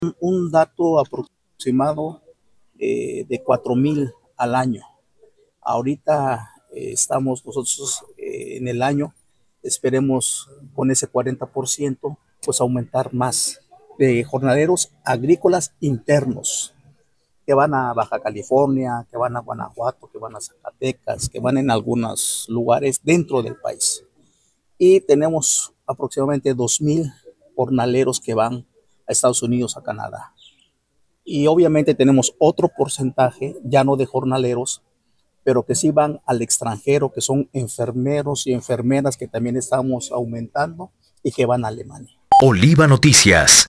Un dato aproximado de 4,000 al año. Ahorita estamos nosotros en el año, esperemos con ese 40%, pues aumentar más de jornaleros agrícolas internos que van a Baja California, que van a Guanajuato, que van a Zacatecas, que van en algunos lugares dentro del país. Y tenemos aproximadamente 2,000 jornaleros que van a Estados Unidos, a Canadá. Y obviamente tenemos otro porcentaje, ya no de jornaleros, pero que sí van al extranjero, que son enfermeros y enfermeras que también estamos aumentando y que van a Alemania. Oliva Noticias.